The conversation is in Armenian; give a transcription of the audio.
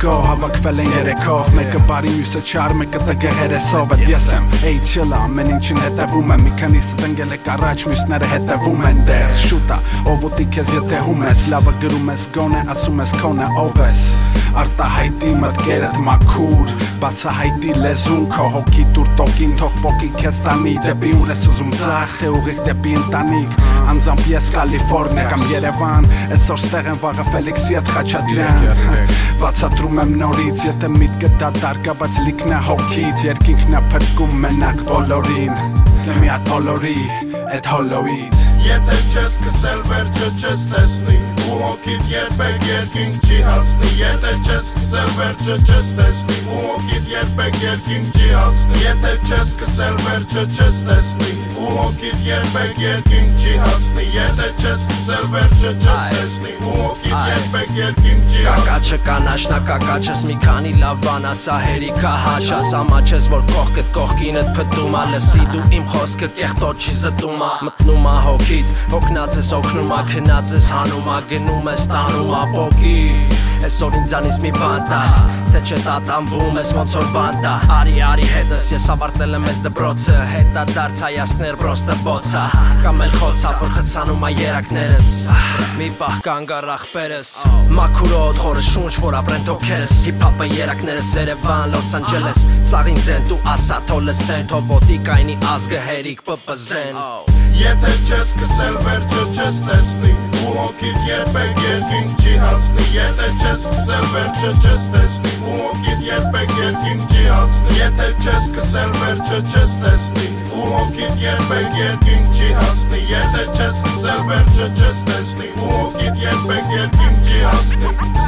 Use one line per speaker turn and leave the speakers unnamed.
Go հավաքվել են երեքով Մեկը բարի մյուսը չար Մեկը տգեղեր է սով Էդ ես եմ Էй չլա ամեն ինչին հետևում եմ Մի քանիսը տնգել եք առաջ Մյուսները հետևում են դեռ Շուտա ով ուտի քեզ ետեհում ես Լավը գրում ես գոնե ասում ես քոնը ով ես Արտահայտի մտքերդ մաքուր Բացահայտի լեզուն քո հոգի տուր տոկին Թող պոկի քեզ տանի Դեպի ուր ես ուզում ձախ է ուղիղ դեպի ընտանիք Անձամբ ես Կալիֆորնիա կամ Երևան Այսօր ստեղ եմ վաղը Ֆելիքսի հետ Խաչատրյան Բացատրում եմ նորից Եթե միտքը դատարկ է բայց լիքն է հոգիդ Երկինքն է փրկում մենակ բոլորին Մի հատ հոլորի էդ հոլոից
Եթե չես սկսել վերջը չես տեսնի Ու հոգիդ երբեք երկինք չի հասնի Եթե չես սկսել վերջը չես տեսնի Ու հոգիդ երբեք երկինք չի հասնի Եթե չես սկսել վերջը չես տեսնի Ու հոգիդ երբեք երկինք չի հասնի Եթե չես սկսել վերջը չես տեսնի Ու հոգիդ երբեք երկինք չի հասնի
Կակաչը կանաշնա կակաչս մի քանի լավ բան ասա հերիքա հաչ ասա մաչես որ կողքդ կողքինդ փտում ա լսի դու իմ խոսքը կեղտոտ չի զտում ա մտնում ա հոգիդ հոգնած ես օգնում ա քնած ես հանում ա գնում ես տանում ա պոկի Այսօր ինձանից մի բան տա Թե չէ տատանվում ես ոնց որ բան տա Արի հետս ես ավարտել եմ ես դպրոցը Հետա դարձ հայացքներ բրոստը բոցա Կամ էլ խոցա որ խցանում ա երակներս Մի պահ կանգար ախպերս Մաքուրոտ խորը շունչ որ ապրեն թոքերս Հիփ-հոփը երակներս Երևան Լոս Անջելես Սաղ ինձ են դու ասա թո լսեն Թո ոտիկ այնի ազգը հերիք պպզեն
Եթե չես սկսել վերջը չես տեսնի Ու հոգիդ երբեք երկինք չի հասնի Եթե չես սկսել վերջը չես տեսնի Ու հոգիդ երբեք երկինք չի հասնի Եթե չես սկսել վերջը չես տեսնի Ու հոգիդ երբեք երկինք չի հասնի Եթե չես սկսել վերջը չես տեսնի Ու հոգիդ երբեք երկինք չի հասնի